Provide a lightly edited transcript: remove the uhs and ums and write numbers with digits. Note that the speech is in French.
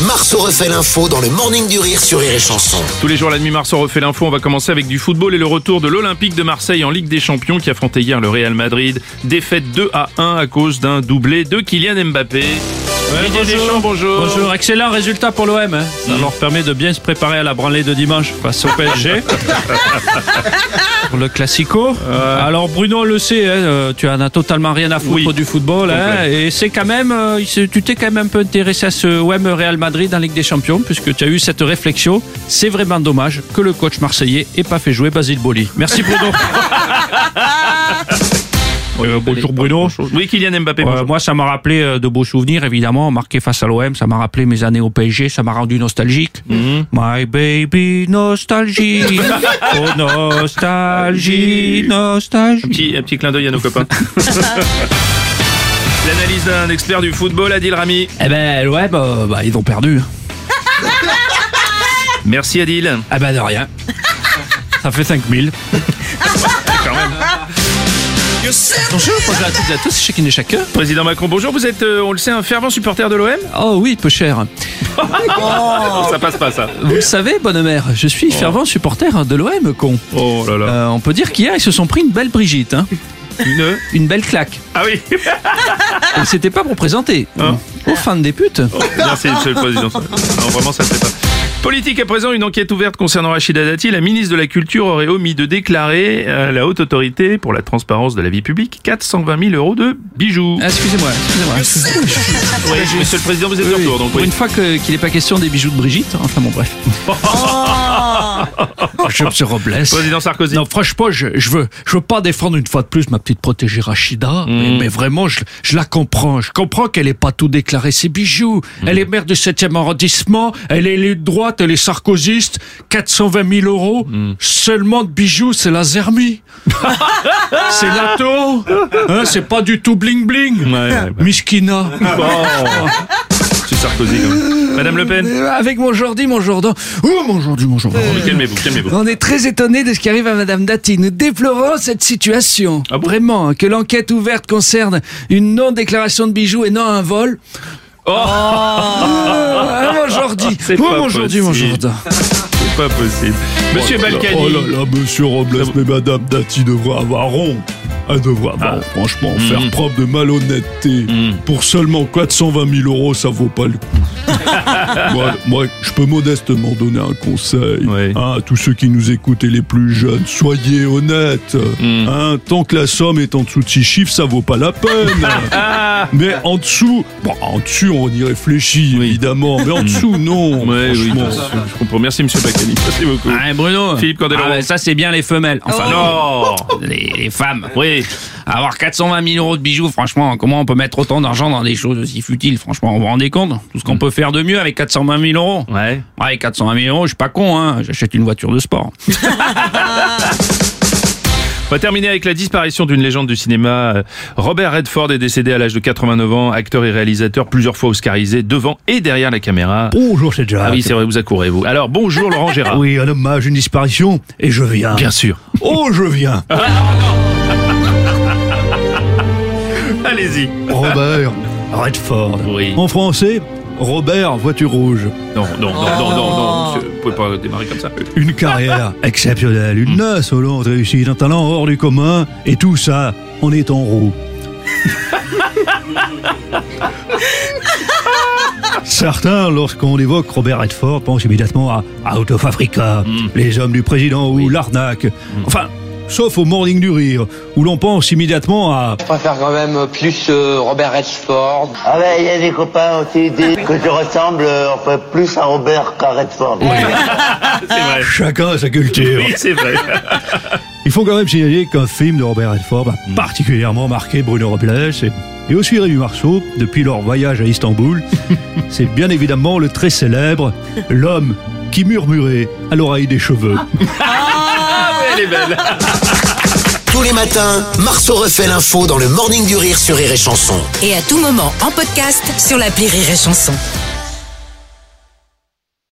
Marceau refait l'info dans le Morning du Rire sur Rire et Chanson. Tous les jours la nuit, Marceau refait l'info. On va commencer avec du football et le retour de l'Olympique de Marseille en Ligue des Champions qui affrontait hier le Real Madrid. Défaite 2-1 à cause d'un doublé de Kylian Mbappé. Didier Deschamps, bonjour. Bonjour, excellent résultat pour l'OM. Hein. Ça leur permet de bien se préparer à la branlée de dimanche face au PSG. Pour le Classico. Alors Bruno le sait, hein, tu en as totalement rien à foutre du football. Hein, et c'est quand même, tu t'es quand même un peu intéressé à ce OM Real Madrid en Ligue des Champions puisque tu as eu cette réflexion. C'est vraiment dommage que le coach marseillais ait pas fait jouer Basile Boli. Merci Bruno. Bonjour Bruno. Oui, Kylian Mbappé. Moi, ça m'a rappelé de beaux souvenirs, évidemment. Marqué face à l'OM, ça m'a rappelé mes années au PSG, ça m'a rendu nostalgique. My baby, nostalgie. Oh, nostalgie, nostalgie. Un petit clin d'œil à nos copains. L'analyse d'un expert du football, Adil Rami. Eh ben, l'OM, ils ont perdu. Merci Adil. Eh ben, de rien. Ça fait 5000. Quand même. Bonjour, bonjour à toutes et à tous, chacune et chacun. Président Macron, bonjour. Vous êtes, on le sait, un fervent supporter de l'OM. Oh oui, peu cher. Ça passe pas, ça. Vous le savez, bonne mère, je suis fervent supporter de l'OM, con. Oh là là. On peut dire qu'hier, ils se sont pris une belle Brigitte. Hein. Une belle claque. Ah oui. Et c'était pas pour présenter. Aux fans des putes. Oh, merci, monsieur le président. Non, vraiment, ça ne fait pas. Politique à présent, une enquête ouverte concernant Rachida Dati. La ministre de la Culture aurait omis de déclarer à la Haute Autorité pour la transparence de la vie publique 420 000 € de bijoux. Excusez-moi. Oui, monsieur le président, vous êtes de retour. Donc, pour une fois qu'il n'est pas question des bijoux de Brigitte, enfin bon bref. Monsieur Robles. Président Sarkozy. Non, franchement, je veux pas défendre une fois de plus ma petite protégée Rachida, mais vraiment, je la comprends. Je comprends qu'elle n'ait pas tout déclaré ses bijoux. Elle est maire du 7e arrondissement, elle est élue de droite, elle est sarkozyste. 420 000 € seulement de bijoux, c'est la Zermi. C'est Lato. Hein, c'est pas du tout bling bling. Miskina. Monsieur Sarkozy, quand même. Madame Le Pen. Avec mon Jordi. Oh, mon Jordi. Calmez-vous. On est très étonnés de ce qui arrive à Madame Dati. Nous déplorons cette situation. Ah bon ? Vraiment, que l'enquête ouverte concerne une non-déclaration de bijoux et non un vol. Mon Jordi. Mon Jordi. C'est pas possible. Monsieur Balkany. Oh là là, monsieur Robles, mais Madame Dati devrait avoir honte. Elle devrait avoir, franchement, faire preuve de malhonnêteté. Pour seulement 420 000 €, ça vaut pas le coup. moi, je peux modestement donner un conseil à tous ceux qui nous écoutent et les plus jeunes. Soyez honnêtes. Tant que la somme est en dessous de 6 chiffres, ça vaut pas la peine. Mais en dessous, on y réfléchit, évidemment. Mais en dessous, non. Oui, je comprends. Merci, monsieur Balkany. Merci beaucoup. Bruno. Philippe Candeloro. Ça, c'est bien les femelles. Enfin, non. Les femmes. Oui. Avoir 420 000 € de bijoux, franchement, comment on peut mettre autant d'argent dans des choses aussi futiles? Franchement, vous vous rendez compte? Tout ce qu'on peut faire de mieux avec 420 000 €. Ouais. Avec 420 000 €, je suis pas con, hein. J'achète une voiture de sport. On va terminer avec la disparition d'une légende du cinéma. Robert Redford est décédé à l'âge de 89 ans, acteur et réalisateur plusieurs fois oscarisé devant et derrière la caméra. Bonjour, c'est Jack. Ah oui, c'est vrai, vous accourez, vous. Alors, bonjour Laurent Gérard. Oui, un hommage, une disparition, et je viens. Bien sûr. Oh, je viens. Allez-y. Robert Redford. Oui. En français, Robert Voiture Rouge. Non, monsieur, vous pouvez pas démarrer comme ça. Une carrière exceptionnelle, une insolente réussite, un talent hors du commun, et tout ça en étant roux. Certains, lorsqu'on évoque Robert Redford, pensent immédiatement à Out of Africa, Les Hommes du Président ou L'Arnaque. Enfin, sauf au Morning du Rire, où l'on pense immédiatement à... Je préfère quand même plus Robert Redford. Ah ben, il y a des copains aussi disent que tu ressembles plus à Robert qu'à Redford. Oui. C'est vrai. Chacun a sa culture. Oui, c'est vrai. Il faut quand même signaler qu'un film de Robert Redford a particulièrement marqué Bruno Robles et aussi Rémi Marceau depuis leur voyage à Istanbul. C'est bien évidemment le très célèbre L'homme qui murmurait à l'oreille des cheveux. Elle est belle. Tous les matins, Marceau refait l'info dans le Morning du Rire sur Rire et Chanson. Et à tout moment en podcast sur l'appli Rire et Chanson.